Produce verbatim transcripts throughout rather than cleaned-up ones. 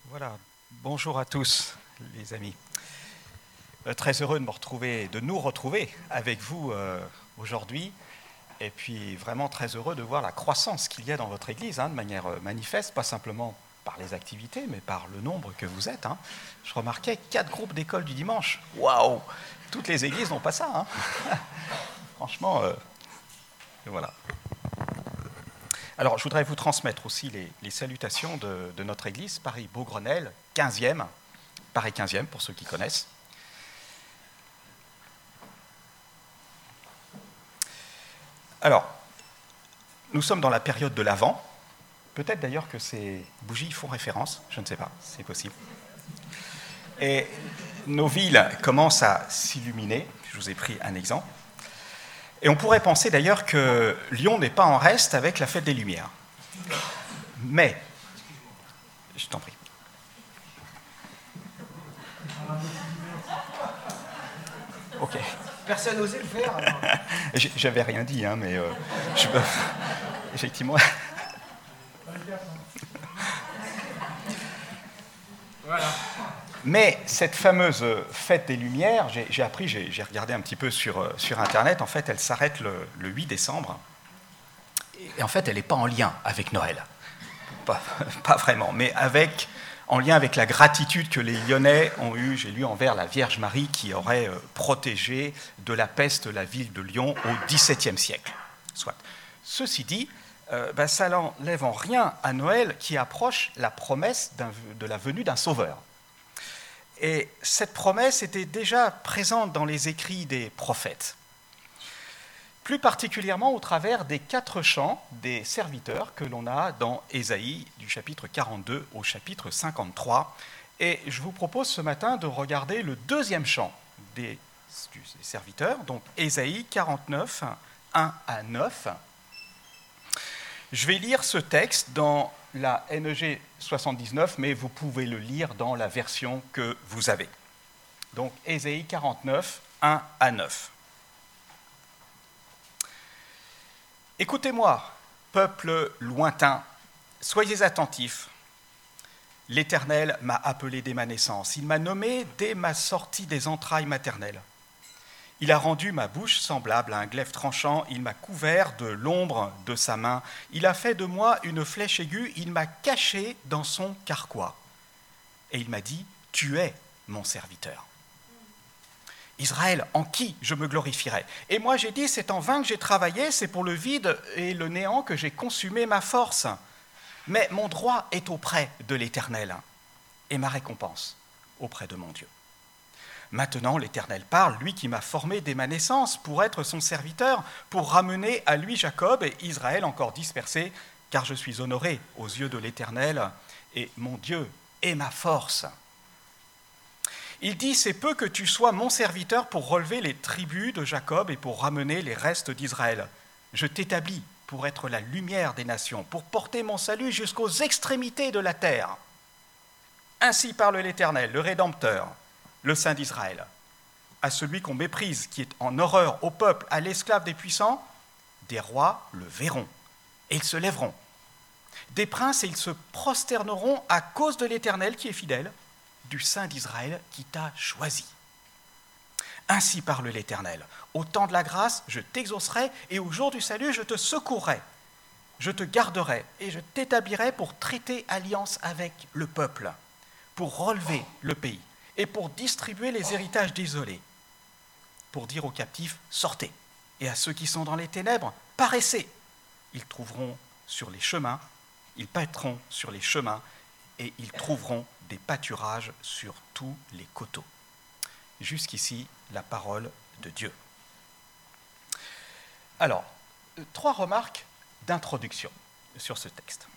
Voilà, bonjour à tous les amis. Euh, très heureux de, me retrouver, de nous retrouver avec vous euh, aujourd'hui. Et puis vraiment très heureux de voir la croissance qu'il y a dans votre Église, hein, de manière manifeste, pas simplement par les activités, mais par le nombre que vous êtes. Hein. Je remarquais quatre groupes d'école du dimanche. Waouh! Toutes les églises n'ont pas ça. Hein. Franchement, euh, voilà. Alors, je voudrais vous transmettre aussi les, les salutations de, de notre église, Paris-Beaugrenelle, quinzième, Paris quinzième pour ceux qui connaissent. Alors, nous sommes dans la période de l'Avent. Peut-être d'ailleurs que ces bougies font référence, je ne sais pas, c'est possible. Et nos villes commencent à s'illuminer, je vous ai pris un exemple. Et on pourrait penser d'ailleurs que Lyon n'est pas en reste avec la fête des Lumières. Mais, je t'en prie. Ok. Personne n'osait le faire. Alors. J'avais rien dit, hein, mais euh, je peux... effectivement. Voilà. Mais cette fameuse fête des Lumières, j'ai, j'ai appris, j'ai, j'ai regardé un petit peu sur, sur Internet, en fait, elle s'arrête le, le huit décembre. Et en fait, elle n'est pas en lien avec Noël. Pas, pas vraiment, mais avec, en lien avec la gratitude que les Lyonnais ont eue, j'ai lu, envers la Vierge Marie qui aurait protégé de la peste la ville de Lyon au dix-septième siècle. Soit. Ceci dit, euh, ben, ça n'enlève en rien à Noël qui approche la promesse d'un, de la venue d'un sauveur. Et cette promesse était déjà présente dans les écrits des prophètes, plus particulièrement au travers des quatre chants des serviteurs que l'on a dans Ésaïe du chapitre quarante-deux au chapitre cinquante-trois. Et je vous propose ce matin de regarder le deuxième chant des, des serviteurs, donc Ésaïe quarante-neuf, un à neuf. Je vais lire ce texte dans la N E G soixante-dix-neuf, mais vous pouvez le lire dans la version que vous avez. Donc, Ésaïe quarante-neuf, un à neuf. Écoutez-moi, peuple lointain, soyez attentifs. L'Éternel m'a appelé dès ma naissance, il m'a nommé dès ma sortie des entrailles maternelles. Il a rendu ma bouche semblable à un glaive tranchant, il m'a couvert de l'ombre de sa main, il a fait de moi une flèche aiguë, il m'a caché dans son carquois. Et il m'a dit, tu es mon serviteur. Israël, en qui je me glorifierai? Et moi j'ai dit, c'est en vain que j'ai travaillé, c'est pour le vide et le néant que j'ai consumé ma force. Mais mon droit est auprès de l'Éternel, et ma récompense auprès de mon Dieu. Maintenant, l'Éternel parle, lui qui m'a formé dès ma naissance pour être son serviteur, pour ramener à lui Jacob et Israël encore dispersés, car je suis honoré aux yeux de l'Éternel, et mon Dieu est ma force. Il dit, c'est peu que tu sois mon serviteur pour relever les tribus de Jacob et pour ramener les restes d'Israël. Je t'établis pour être la lumière des nations, pour porter mon salut jusqu'aux extrémités de la terre. Ainsi parle l'Éternel, le Rédempteur, le Saint d'Israël, à celui qu'on méprise, qui est en horreur au peuple, à l'esclave des puissants, des rois le verront, et ils se lèveront. Des princes, et ils se prosterneront à cause de l'Éternel qui est fidèle, du Saint d'Israël qui t'a choisi. Ainsi parle l'Éternel, au temps de la grâce, je t'exaucerai, et au jour du salut, je te secourrai. Je te garderai, et je t'établirai pour traiter alliance avec le peuple, pour relever le pays, et pour distribuer les héritages désolés, pour dire aux captifs, sortez, et à ceux qui sont dans les ténèbres, paraissez. Ils trouveront sur les chemins, ils paîtront sur les chemins, et ils trouveront des pâturages sur tous les coteaux. Jusqu'ici, la parole de Dieu. Alors, trois remarques d'introduction sur ce texte.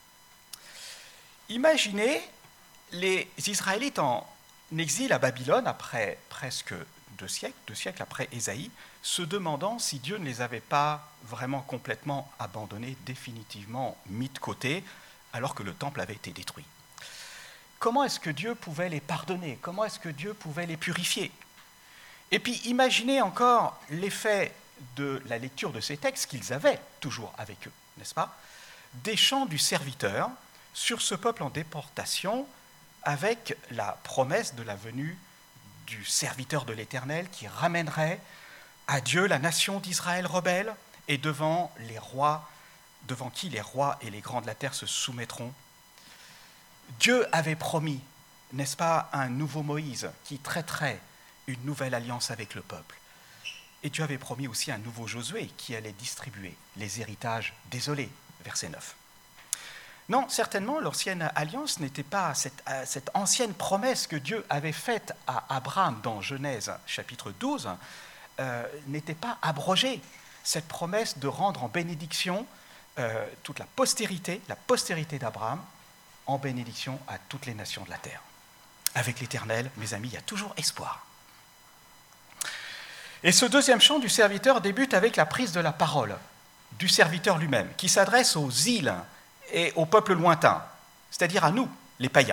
Imaginez les Israélites en exil à Babylone après presque deux siècles, deux siècles après Ésaïe, se demandant si Dieu ne les avait pas vraiment complètement abandonnés, définitivement mis de côté, alors que le temple avait été détruit. Comment est-ce que Dieu pouvait les pardonner? Comment est-ce que Dieu pouvait les purifier? Et puis imaginez encore l'effet de la lecture de ces textes qu'ils avaient toujours avec eux, n'est-ce pas? Des chants du serviteur sur ce peuple en déportation, avec la promesse de la venue du serviteur de l'Éternel qui ramènerait à Dieu la nation d'Israël rebelle et devant les rois, devant qui les rois et les grands de la terre se soumettront. Dieu avait promis, n'est-ce pas, un nouveau Moïse qui traiterait une nouvelle alliance avec le peuple. Et Dieu avait promis aussi un nouveau Josué qui allait distribuer les héritages désolés, verset neuf. Non, certainement, l'ancienne alliance n'était pas cette, cette ancienne promesse que Dieu avait faite à Abraham dans Genèse chapitre douze, euh, n'était pas abrogée. Cette promesse de rendre en bénédiction euh, toute la postérité, la postérité d'Abraham, en bénédiction à toutes les nations de la terre. Avec l'Éternel, mes amis, il y a toujours espoir. Et ce deuxième chant du serviteur débute avec la prise de la parole du serviteur lui-même, qui s'adresse aux îles et aux peuples lointains, c'est-à-dire à nous, les païens.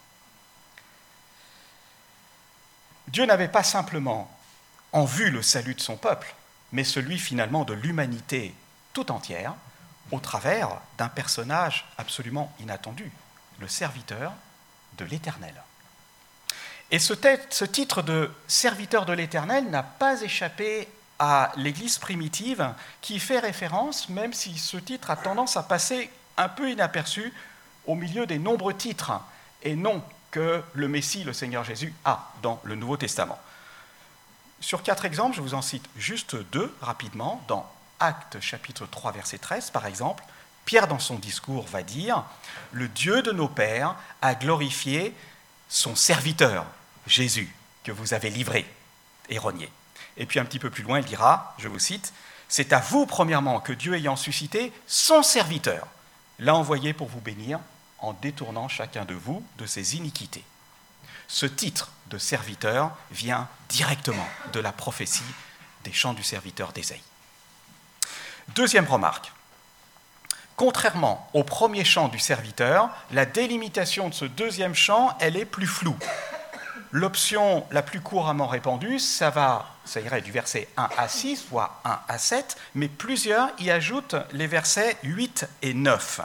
Dieu n'avait pas simplement en vue le salut de son peuple, mais celui finalement de l'humanité tout entière, au travers d'un personnage absolument inattendu, le serviteur de l'Éternel. Et ce, ce titre de serviteur de l'Éternel n'a pas échappé à l'Église primitive, qui fait référence, même si ce titre a tendance à passer un peu inaperçu au milieu des nombreux titres et noms que le Messie, le Seigneur Jésus, a dans le Nouveau Testament. Sur quatre exemples, je vous en cite juste deux rapidement. Dans Actes chapitre trois, verset treize, par exemple, Pierre, dans son discours, va dire « Le Dieu de nos pères a glorifié son serviteur, Jésus, que vous avez livré et renié. » Et puis un petit peu plus loin, il dira, je vous cite, « C'est à vous, premièrement, que Dieu ayant suscité son serviteur, l'a envoyé pour vous bénir en détournant chacun de vous de ses iniquités. » Ce titre de serviteur vient directement de la prophétie des chants du serviteur d'Ésaïe. Deuxième remarque. Contrairement au premier chant du serviteur, la délimitation de ce deuxième chant, elle est plus floue. L'option la plus couramment répandue, ça, va, ça irait du verset un à six, voire un à sept, mais plusieurs y ajoutent les versets huit et neuf.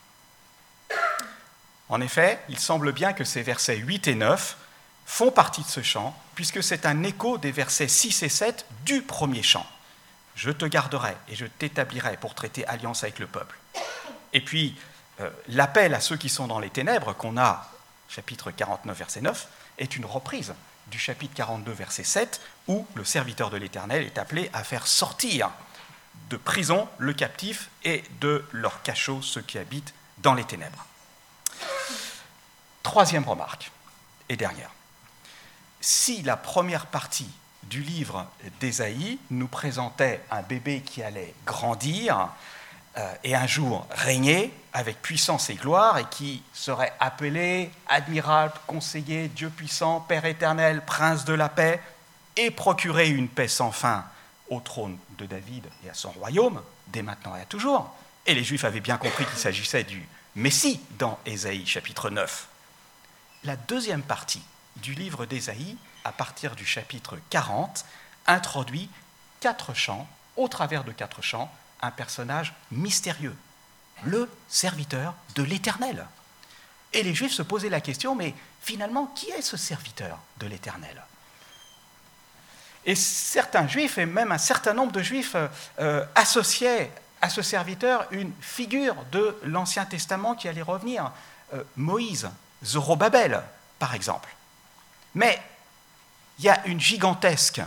En effet, il semble bien que ces versets huit et neuf font partie de ce chant, puisque c'est un écho des versets six et sept du premier chant. « Je te garderai et je t'établirai pour traiter alliance avec le peuple. » Et puis, euh, l'appel à ceux qui sont dans les ténèbres, qu'on a, chapitre quarante-neuf, verset neuf, est une reprise du chapitre quarante-deux, verset sept, où le serviteur de l'Éternel est appelé à faire sortir de prison le captif et de leur cachot ceux qui habitent dans les ténèbres. Troisième remarque, et dernière. Si la première partie du livre d'Ésaïe nous présentait un bébé qui allait grandir euh, et un jour régner avec puissance et gloire et qui serait appelé admirable, conseiller, Dieu puissant, Père éternel, prince de la paix, et procurer une paix sans fin au trône de David et à son royaume, dès maintenant et à toujours. Et les Juifs avaient bien compris qu'il s'agissait du Messie dans Ésaïe chapitre neuf. La deuxième partie du livre d'Ésaïe, à partir du chapitre quarante, introduit quatre chants, au travers de quatre chants, un personnage mystérieux, le serviteur de l'Éternel. Et les Juifs se posaient la question, mais finalement, qui est ce serviteur de l'Éternel ? Et certains Juifs, et même un certain nombre de Juifs, euh, associaient à ce serviteur une figure de l'Ancien Testament qui allait revenir, euh, Moïse, Zorobabel, par exemple. Mais il y a une gigantesque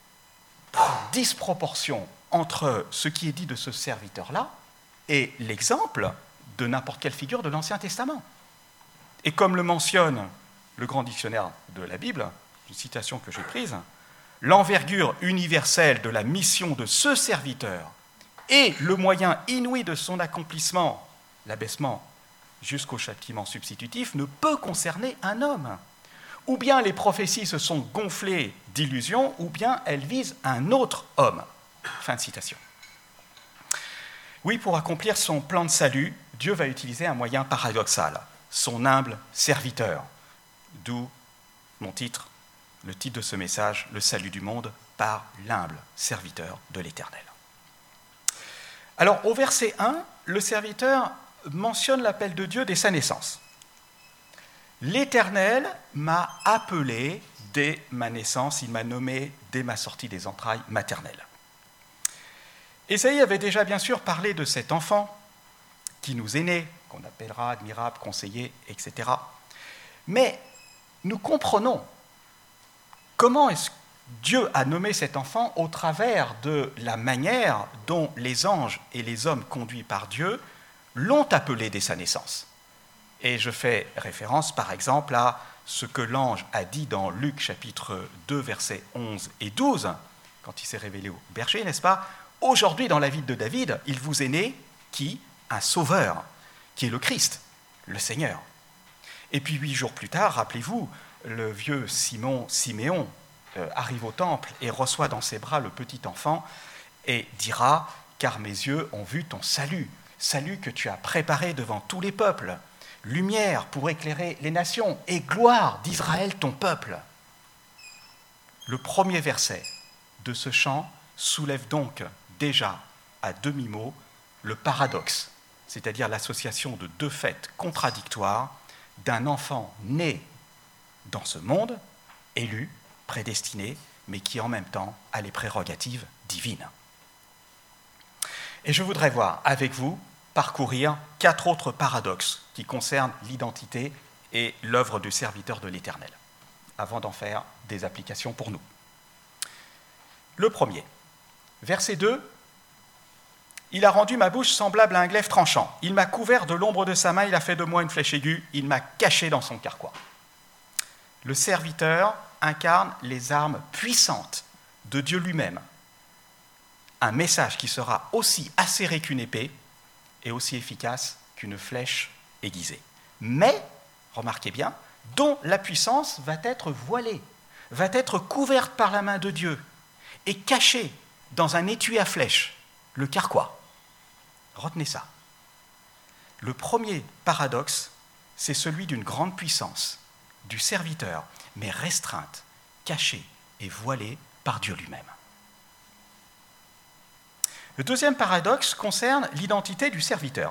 disproportion entre ce qui est dit de ce serviteur-là et l'exemple de n'importe quelle figure de l'Ancien Testament. Et comme le mentionne le grand dictionnaire de la Bible, une citation que j'ai prise, l'envergure universelle de la mission de ce serviteur et le moyen inouï de son accomplissement, l'abaissement jusqu'au châtiment substitutif, ne peut concerner un homme. Ou bien les prophéties se sont gonflées d'illusions, ou bien elles visent un autre homme. Fin de citation. Oui, pour accomplir son plan de salut, Dieu va utiliser un moyen paradoxal, son humble serviteur. D'où mon titre, le titre de ce message, le salut du monde par l'humble serviteur de l'Éternel. Alors, au verset un, le serviteur mentionne l'appel de Dieu dès sa naissance. L'Éternel m'a appelé dès ma naissance, il m'a nommé dès ma sortie des entrailles maternelles. Ésaïe avait déjà bien sûr parlé de cet enfant qui nous est né, qu'on appellera admirable, conseiller, et cetera. Mais nous comprenons comment est-ce que Dieu a nommé cet enfant au travers de la manière dont les anges et les hommes conduits par Dieu l'ont appelé dès sa naissance. Et je fais référence par exemple à ce que l'ange a dit dans Luc chapitre deux, versets onze et douze, quand il s'est révélé au berger, n'est-ce pas ? Aujourd'hui, dans la ville de David, il vous est né qui ? Un sauveur, qui est le Christ, le Seigneur. Et puis huit jours plus tard, rappelez-vous, le vieux Simon, Siméon euh, arrive au temple et reçoit dans ses bras le petit enfant et dira « Car mes yeux ont vu ton salut, salut que tu as préparé devant tous les peuples, lumière pour éclairer les nations et gloire d'Israël ton peuple. » Le premier verset de ce chant soulève donc déjà à demi-mot le paradoxe, c'est-à-dire l'association de deux faits contradictoires d'un enfant né dans ce monde, élu, prédestiné, mais qui en même temps a les prérogatives divines. Et je voudrais voir avec vous parcourir quatre autres paradoxes qui concernent l'identité et l'œuvre du serviteur de l'Éternel, avant d'en faire des applications pour nous. Le premier, verset deux, « Il a rendu ma bouche semblable à un glaive tranchant. Il m'a couvert de l'ombre de sa main, il a fait de moi une flèche aiguë, il m'a caché dans son carquois. » Le serviteur incarne les armes puissantes de Dieu lui-même. Un message qui sera aussi acéré qu'une épée et aussi efficace qu'une flèche aiguisée. Mais, remarquez bien, dont la puissance va être voilée, va être couverte par la main de Dieu et cachée dans un étui à flèche, le carquois. Retenez ça. Le premier paradoxe, c'est celui d'une grande puissance, du serviteur, mais restreinte, cachée et voilée par Dieu lui-même. Le deuxième paradoxe concerne l'identité du serviteur.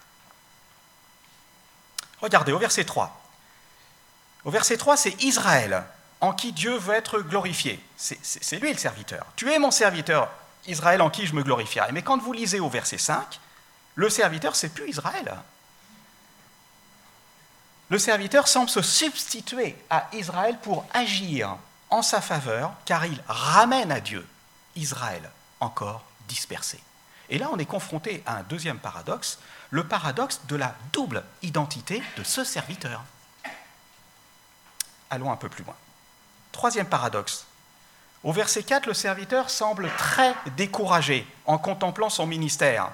Regardez, au verset trois. Au verset trois, c'est Israël, en qui Dieu veut être glorifié. C'est, c'est, c'est lui le serviteur. Tu es mon serviteur, Israël, en qui je me glorifierai. Mais quand vous lisez au verset cinq, le serviteur, c'est plus Israël. Le serviteur semble se substituer à Israël pour agir en sa faveur, car il ramène à Dieu Israël encore dispersé. Et là, on est confronté à un deuxième paradoxe, le paradoxe de la double identité de ce serviteur. Allons un peu plus loin. Troisième paradoxe. Au verset quatre, le serviteur semble très découragé en contemplant son ministère.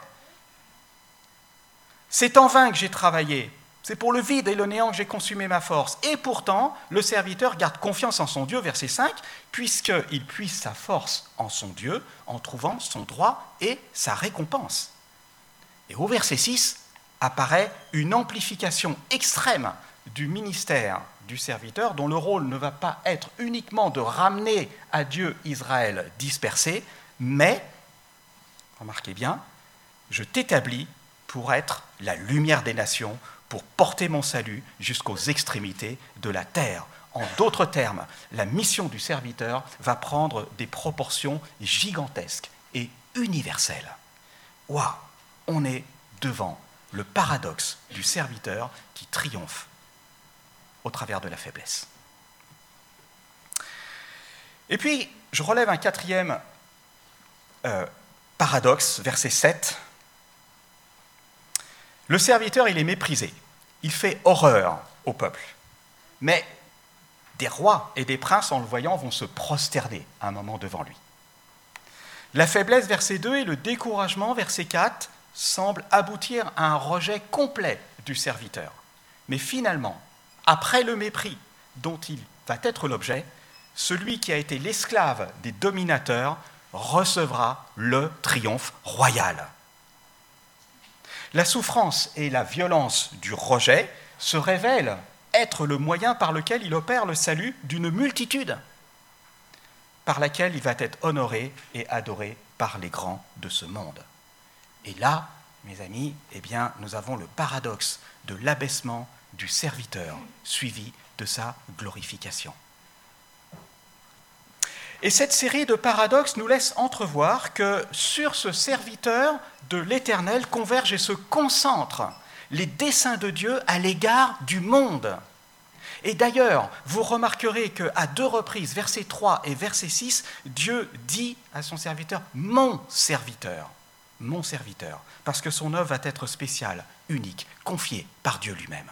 C'est en vain que j'ai travaillé, c'est pour le vide et le néant que j'ai consumé ma force. Et pourtant, le serviteur garde confiance en son Dieu, verset cinq, puisqu'il puise sa force en son Dieu en trouvant son droit et sa récompense. Et au verset six apparaît une amplification extrême du ministère du serviteur, dont le rôle ne va pas être uniquement de ramener à Dieu Israël dispersé, mais, remarquez bien, je t'établis pour être la lumière des nations, pour porter mon salut jusqu'aux extrémités de la terre. En d'autres termes, la mission du serviteur va prendre des proportions gigantesques et universelles. Waouh, on est devant le paradoxe du serviteur qui triomphe au travers de la faiblesse. Et puis, je relève un quatrième euh, paradoxe, verset sept. Le serviteur, il est méprisé, il fait horreur au peuple. Mais des rois et des princes, en le voyant, vont se prosterner à un moment devant lui. La faiblesse, verset deux, et le découragement, verset quatre, semblent aboutir à un rejet complet du serviteur. Mais finalement, après le mépris dont il va être l'objet, celui qui a été l'esclave des dominateurs recevra le triomphe royal. La souffrance et la violence du rejet se révèlent être le moyen par lequel il opère le salut d'une multitude, par laquelle il va être honoré et adoré par les grands de ce monde. Et là, mes amis, eh bien, nous avons le paradoxe de l'abaissement du serviteur, suivi de sa glorification. Et cette série de paradoxes nous laisse entrevoir que sur ce serviteur de l'Éternel convergent et se concentrent les desseins de Dieu à l'égard du monde. Et d'ailleurs, vous remarquerez qu'à deux reprises, versets trois et verset six, Dieu dit à son serviteur « mon serviteur », « mon serviteur », parce que son œuvre va être spéciale, unique, confiée par Dieu lui-même.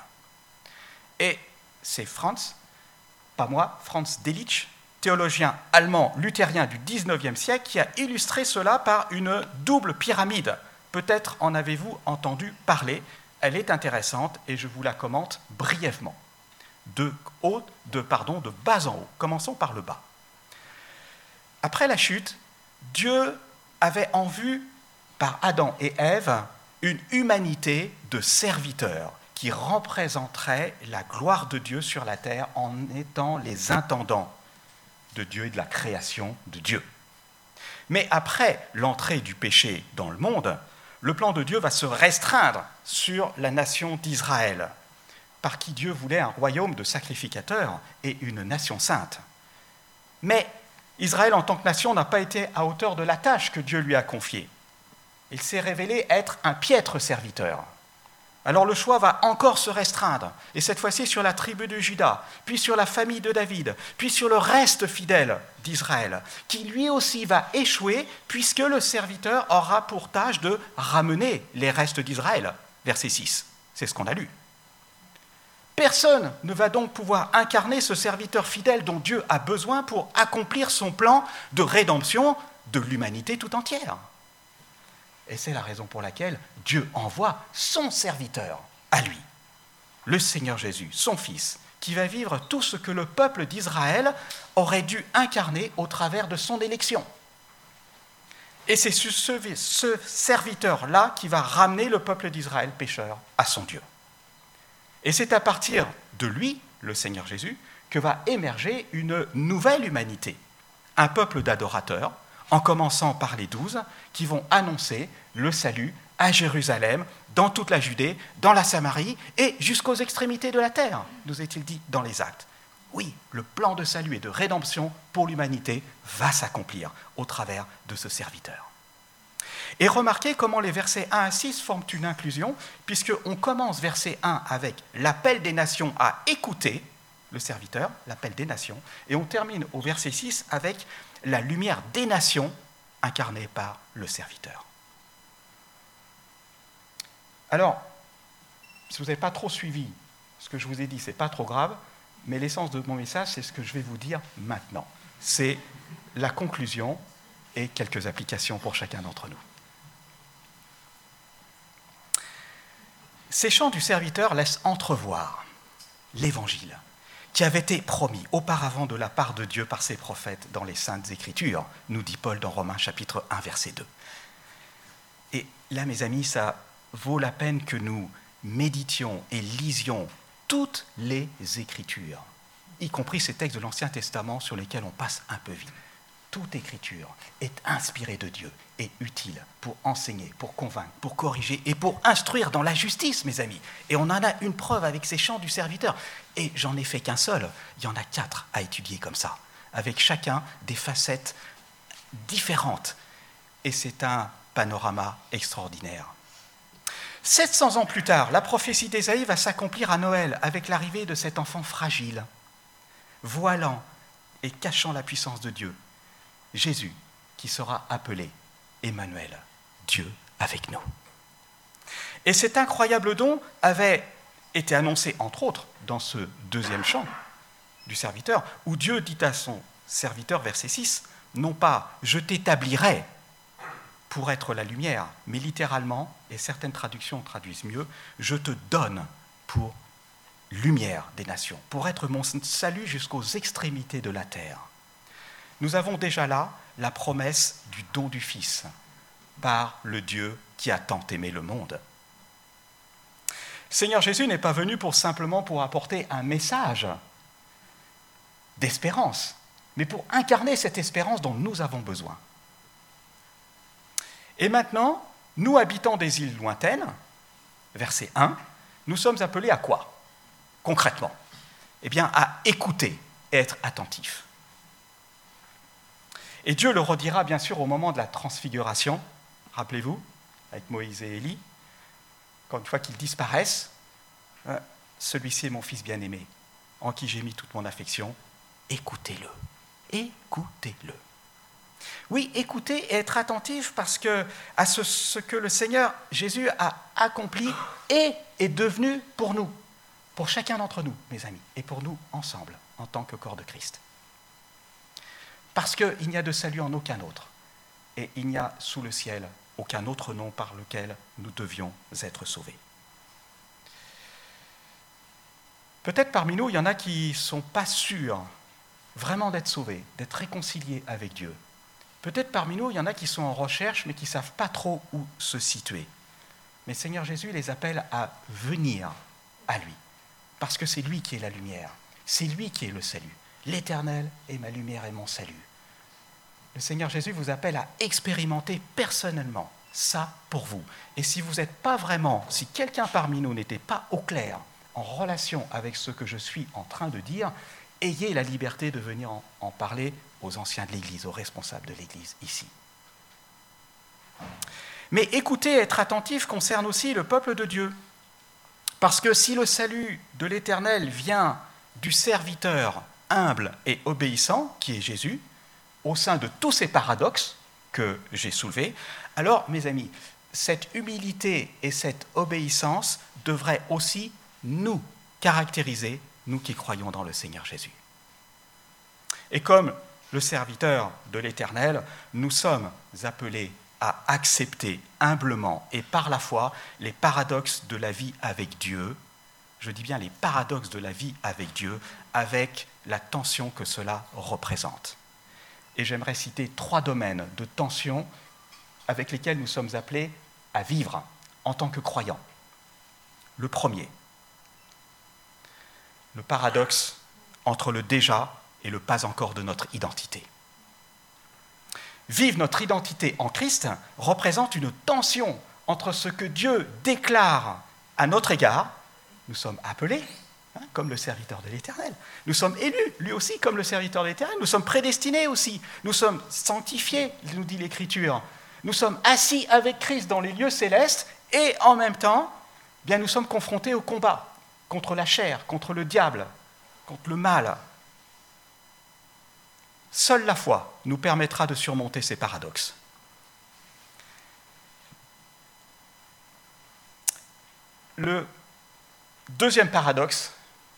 Et c'est Franz, pas moi, Franz Delitzsch, théologien allemand luthérien du dix-neuvième siècle, qui a illustré cela par une double pyramide. Peut-être en avez-vous entendu parler. Elle est intéressante et je vous la commente brièvement. De, haut, de, pardon, de bas en haut. Commençons par le bas. Après la chute, Dieu avait en vue, par Adam et Ève, une humanité de serviteurs qui représenterait la gloire de Dieu sur la terre en étant les intendants de Dieu et de la création de Dieu. Mais après l'entrée du péché dans le monde, le plan de Dieu va se restreindre sur la nation d'Israël, par qui Dieu voulait un royaume de sacrificateurs et une nation sainte. Mais Israël en tant que nation n'a pas été à hauteur de la tâche que Dieu lui a confiée. Il s'est révélé être un piètre serviteur. Alors le choix va encore se restreindre, et cette fois-ci sur la tribu de Juda, puis sur la famille de David, puis sur le reste fidèle d'Israël, qui lui aussi va échouer, puisque le serviteur aura pour tâche de ramener les restes d'Israël. Verset six, c'est ce qu'on a lu. Personne ne va donc pouvoir incarner ce serviteur fidèle dont Dieu a besoin pour accomplir son plan de rédemption de l'humanité tout entière. Et c'est la raison pour laquelle Dieu envoie son serviteur à lui, le Seigneur Jésus, son Fils, qui va vivre tout ce que le peuple d'Israël aurait dû incarner au travers de son élection. Et c'est ce, ce serviteur-là qui va ramener le peuple d'Israël pécheur à son Dieu. Et c'est à partir de lui, le Seigneur Jésus, que va émerger une nouvelle humanité, un peuple d'adorateurs, en commençant par les douze, qui vont annoncer le salut à Jérusalem, dans toute la Judée, dans la Samarie et jusqu'aux extrémités de la terre, nous est-il dit dans les Actes. Oui, le plan de salut et de rédemption pour l'humanité va s'accomplir au travers de ce serviteur. Et remarquez comment les versets un à six forment une inclusion, puisqu'on commence verset un avec l'appel des nations à écouter le serviteur, l'appel des nations, et on termine au verset six avec la lumière des nations incarnée par le serviteur. Alors, si vous n'avez pas trop suivi ce que je vous ai dit, ce n'est pas trop grave, mais l'essence de mon message, c'est ce que je vais vous dire maintenant. C'est la conclusion et quelques applications pour chacun d'entre nous. Ces chants du serviteur laissent entrevoir l'Évangile qui avait été promis auparavant de la part de Dieu par ses prophètes dans les Saintes Écritures, nous dit Paul dans Romains chapitre un, verset deux. Et là, mes amis, ça vaut la peine que nous méditions et lisions toutes les Écritures, y compris ces textes de l'Ancien Testament sur lesquels on passe un peu vite. Toute Écriture est inspirée de Dieu et utile pour enseigner, pour convaincre, pour corriger et pour instruire dans la justice, mes amis. Et on en a une preuve avec ces chants du serviteur. Et j'en ai fait qu'un seul, il y en a quatre à étudier comme ça, avec chacun des facettes différentes. Et c'est un panorama extraordinaire. sept cents ans plus tard, la prophétie d'Ésaïe va s'accomplir à Noël avec l'arrivée de cet enfant fragile, voilant et cachant la puissance de Dieu. Jésus, qui sera appelé Emmanuel, Dieu avec nous. Et cet incroyable don avait été annoncé, entre autres, dans ce deuxième chant du serviteur, où Dieu dit à son serviteur, verset six, non pas « je t'établirai pour être la lumière », mais littéralement, et certaines traductions traduisent mieux, « je te donne pour lumière des nations, pour être mon salut jusqu'aux extrémités de la terre ». Nous avons déjà là la promesse du don du Fils par le Dieu qui a tant aimé le monde. Seigneur Jésus n'est pas venu pour simplement pour apporter un message d'espérance, mais pour incarner cette espérance dont nous avons besoin. Et maintenant, nous habitants des îles lointaines, verset un, nous sommes appelés à quoi ? concrètement? Eh bien, à écouter et être attentif. Et Dieu le redira bien sûr au moment de la transfiguration, rappelez-vous, avec Moïse et Élie, quand une fois qu'ils disparaissent, hein, celui-ci est mon fils bien-aimé, en qui j'ai mis toute mon affection, écoutez-le, écoutez-le. Oui, écoutez et être attentif parce que à ce, ce que le Seigneur Jésus a accompli et est devenu pour nous, pour chacun d'entre nous, mes amis, et pour nous ensemble, en tant que corps de Christ. Parce qu'il n'y a de salut en aucun autre, et il n'y a sous le ciel aucun autre nom par lequel nous devions être sauvés. Peut-être parmi nous, il y en a qui ne sont pas sûrs vraiment d'être sauvés, d'être réconciliés avec Dieu. Peut-être parmi nous, il y en a qui sont en recherche, mais qui ne savent pas trop où se situer. Mais Seigneur Jésus les appelle à venir à lui, parce que c'est lui qui est la lumière, c'est lui qui est le salut. L'Éternel est ma lumière et mon salut. Le Seigneur Jésus vous appelle à expérimenter personnellement ça pour vous. Et si vous n'êtes pas vraiment, si quelqu'un parmi nous n'était pas au clair, en relation avec ce que je suis en train de dire, ayez la liberté de venir en, en parler aux anciens de l'Église, aux responsables de l'Église ici. Mais écouter et être attentif concerne aussi le peuple de Dieu. Parce que si le salut de l'Éternel vient du serviteur humble et obéissant, qui est Jésus, au sein de tous ces paradoxes que j'ai soulevés, alors, mes amis, cette humilité et cette obéissance devraient aussi nous caractériser, nous qui croyons dans le Seigneur Jésus. Et comme le serviteur de l'Éternel, nous sommes appelés à accepter humblement et par la foi les paradoxes de la vie avec Dieu, je dis bien les paradoxes de la vie avec Dieu, avec la tension que cela représente. Et j'aimerais citer trois domaines de tension avec lesquels nous sommes appelés à vivre en tant que croyants. Le premier, le paradoxe entre le déjà et le pas encore de notre identité. Vivre notre identité en Christ représente une tension entre ce que Dieu déclare à notre égard. Nous sommes appelés, hein, comme le serviteur de l'Éternel. Nous sommes élus, lui aussi, comme le serviteur de l'Éternel. Nous sommes prédestinés aussi. Nous sommes sanctifiés, nous dit l'Écriture. Nous sommes assis avec Christ dans les lieux célestes et en même temps, bien, nous sommes confrontés au combat contre la chair, contre le diable, contre le mal. Seule la foi nous permettra de surmonter ces paradoxes. Le deuxième paradoxe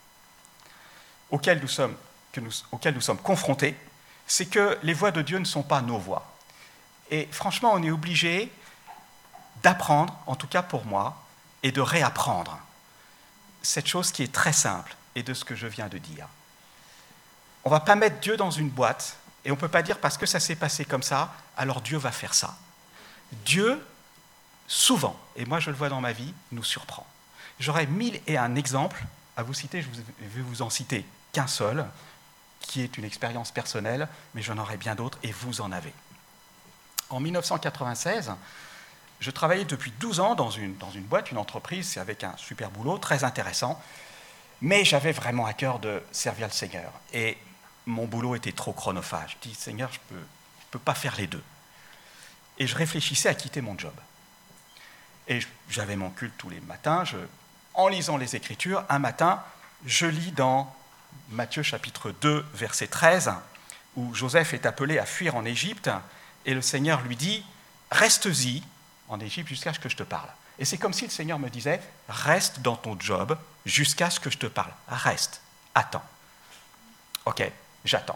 auquel nous sommes, que nous, auquel nous sommes confrontés, c'est que les voies de Dieu ne sont pas nos voies. Et franchement, on est obligé d'apprendre, en tout cas pour moi, et de réapprendre cette chose qui est très simple et de ce que je viens de dire. On ne va pas mettre Dieu dans une boîte et on ne peut pas dire parce que ça s'est passé comme ça, alors Dieu va faire ça. Dieu, souvent, et moi je le vois dans ma vie, nous surprend. J'aurais mille et un exemples à vous citer, je ne vais vous en citer qu'un seul, qui est une expérience personnelle, mais j'en aurai bien d'autres et vous en avez. En dix-neuf cent quatre-vingt-seize, je travaillais depuis douze ans dans une, dans une boîte, une entreprise, avec un super boulot, très intéressant, mais j'avais vraiment à cœur de servir le Seigneur. Et mon boulot était trop chronophage. Je dis, Seigneur, je ne peux, je peux pas faire les deux. Et je réfléchissais à quitter mon job. Et j'avais mon culte tous les matins. Je, en lisant les Écritures, un matin, je lis dans Matthieu chapitre deux, verset treize, où Joseph est appelé à fuir en Égypte, et le Seigneur lui dit, reste-y en Égypte jusqu'à ce que je te parle. Et c'est comme si le Seigneur me disait, reste dans ton job jusqu'à ce que je te parle. Reste, attends. Ok, j'attends.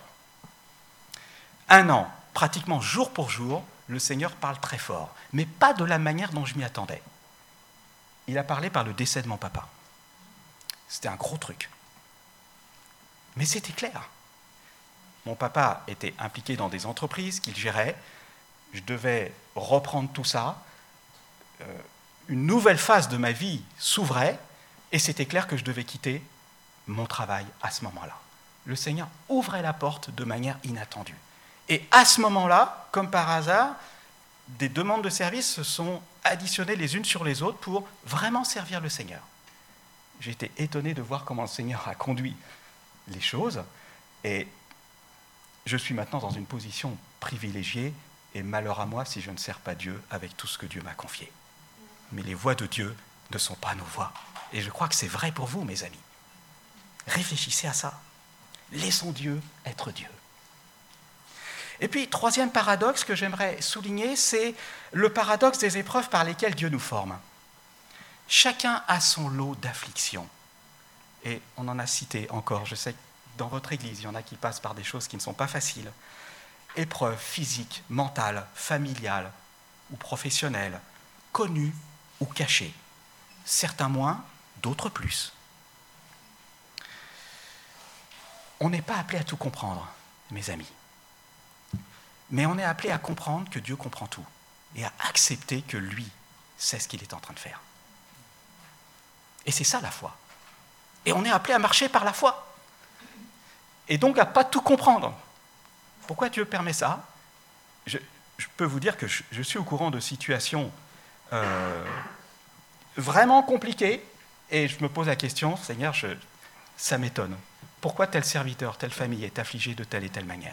Un an, pratiquement jour pour jour, le Seigneur parle très fort, mais pas de la manière dont je m'y attendais. Il a parlé par le décès de mon papa. C'était un gros truc. Mais c'était clair. Mon papa était impliqué dans des entreprises qu'il gérait. Je devais reprendre tout ça. Euh, une nouvelle phase de ma vie s'ouvrait et c'était clair que je devais quitter mon travail à ce moment-là. Le Seigneur ouvrait la porte de manière inattendue. Et à ce moment-là, comme par hasard, des demandes de service se sont additionnées les unes sur les autres pour vraiment servir le Seigneur. J'ai été étonné de voir comment le Seigneur a conduit les choses. Et je suis maintenant dans une position privilégiée. Et malheur à moi si je ne sers pas Dieu avec tout ce que Dieu m'a confié. Mais les voies de Dieu ne sont pas nos voies. Et je crois que c'est vrai pour vous, mes amis. Réfléchissez à ça. Laissons Dieu être Dieu. Et puis, troisième paradoxe que j'aimerais souligner, c'est le paradoxe des épreuves par lesquelles Dieu nous forme. Chacun a son lot d'afflictions. Et on en a cité encore. Je sais que dans votre Église, il y en a qui passent par des choses qui ne sont pas faciles. Épreuves physiques, mentales, familiales ou professionnelles, connues ou cachées. Certains moins, d'autres plus. On n'est pas appelé à tout comprendre, mes amis. Mais on est appelé à comprendre que Dieu comprend tout et à accepter que lui sait ce qu'il est en train de faire. Et c'est ça la foi. Et on est appelé à marcher par la foi. Et donc à ne pas tout comprendre. Pourquoi Dieu permet ça ? je, je peux vous dire que je, je suis au courant de situations euh, vraiment compliquées et je me pose la question, Seigneur, je, ça m'étonne. Pourquoi tel serviteur, telle famille est affligée de telle et telle manière ?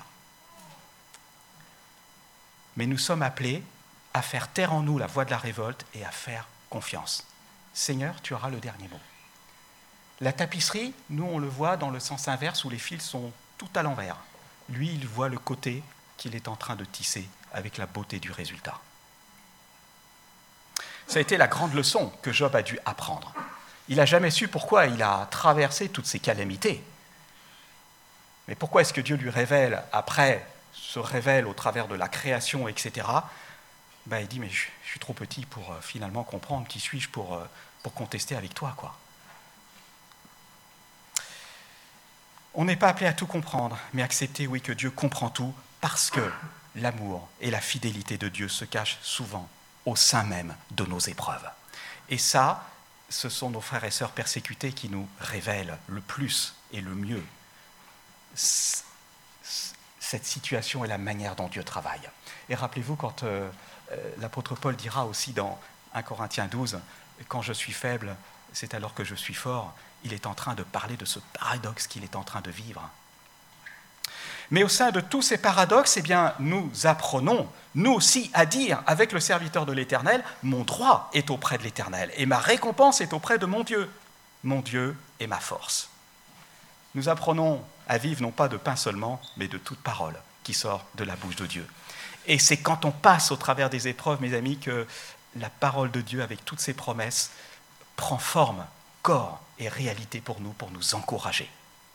Mais nous sommes appelés à faire taire en nous la voix de la révolte et à faire confiance. Seigneur, tu auras le dernier mot. La tapisserie, nous on le voit dans le sens inverse où les fils sont tout à l'envers. Lui, il voit le côté qu'il est en train de tisser avec la beauté du résultat. Ça a été la grande leçon que Job a dû apprendre. Il n'a jamais su pourquoi il a traversé toutes ces calamités. Mais pourquoi est-ce que Dieu lui révèle, après, se révèle au travers de la création, et cetera. Ben, il dit, mais je, je suis trop petit pour euh, finalement comprendre qui suis-je pour, euh, pour contester avec toi, quoi. On n'est pas appelé à tout comprendre, mais accepter, oui, que Dieu comprend tout, parce que l'amour et la fidélité de Dieu se cachent souvent au sein même de nos épreuves. Et ça, ce sont nos frères et sœurs persécutés qui nous révèlent le plus et le mieux cette situation et la manière dont Dieu travaille. Et rappelez-vous, quand euh, l'apôtre Paul dira aussi dans un Corinthiens douze, « Quand je suis faible, c'est alors que je suis fort », il est en train de parler de ce paradoxe qu'il est en train de vivre. Mais au sein de tous ces paradoxes, eh bien, nous apprenons, nous aussi, à dire, avec le serviteur de l'Éternel, « Mon droit est auprès de l'Éternel, et ma récompense est auprès de mon Dieu. Mon Dieu est ma force. » Nous apprenons à vivre non pas de pain seulement, mais de toute parole qui sort de la bouche de Dieu. Et c'est quand on passe au travers des épreuves, mes amis, que la parole de Dieu, avec toutes ses promesses, prend forme, corps et réalité pour nous, pour nous encourager.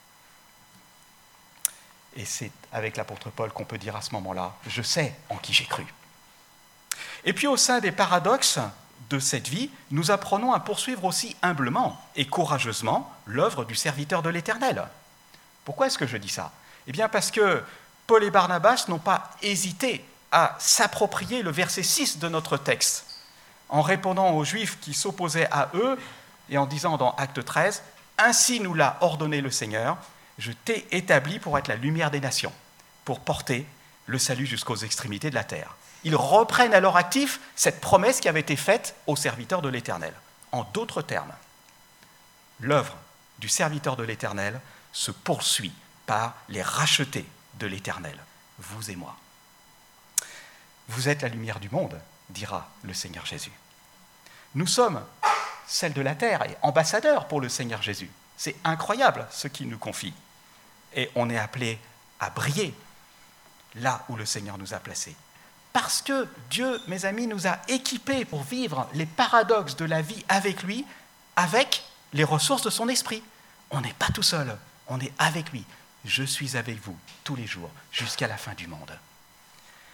Et c'est avec l'apôtre Paul qu'on peut dire à ce moment-là, « Je sais en qui j'ai cru ». Et puis au sein des paradoxes de cette vie, nous apprenons à poursuivre aussi humblement et courageusement l'œuvre du serviteur de l'Éternel. Pourquoi est-ce que je dis ça ? Eh bien parce que Paul et Barnabas n'ont pas hésité à s'approprier le verset six de notre texte, en répondant aux Juifs qui s'opposaient à eux et en disant dans Acte treize, « Ainsi nous l'a ordonné le Seigneur, je t'ai établi pour être la lumière des nations, pour porter le salut jusqu'aux extrémités de la terre. » Ils reprennent à leur actif cette promesse qui avait été faite aux serviteurs de l'Éternel. En d'autres termes, l'œuvre du serviteur de l'Éternel se poursuit par les rachetés de l'Éternel, vous et moi. Vous êtes la lumière du monde, dira le Seigneur Jésus. Nous sommes celle de la terre et ambassadeurs pour le Seigneur Jésus. C'est incroyable ce qu'il nous confie. Et on est appelé à briller là où le Seigneur nous a placés. Parce que Dieu, mes amis, nous a équipés pour vivre les paradoxes de la vie avec lui, avec les ressources de son esprit. On n'est pas tout seul, on est avec lui. Je suis avec vous tous les jours, jusqu'à la fin du monde. Pourquoi ?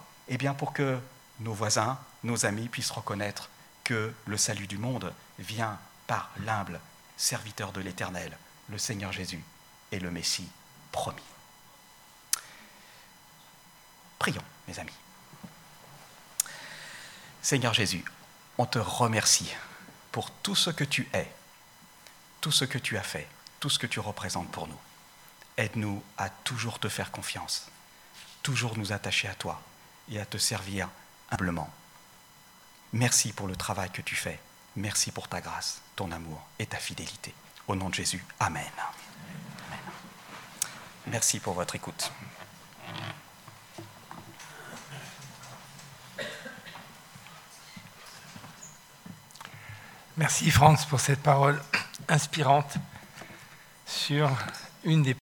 Eh bien pour que nos voisins, nos amis puissent reconnaître que le salut du monde vient par l'humble serviteur de l'Éternel, le Seigneur Jésus et le Messie promis. Prions, mes amis. Seigneur Jésus, on te remercie pour tout ce que tu es, tout ce que tu as fait, tout ce que tu représentes pour nous. Aide-nous à toujours te faire confiance, toujours nous attacher à toi et à te servir humblement. Merci pour le travail que tu fais Merci pour ta grâce, ton amour et ta fidélité. Au nom de Jésus, Amen. Amen. Merci pour votre écoute. Merci Franz pour cette parole inspirante sur une des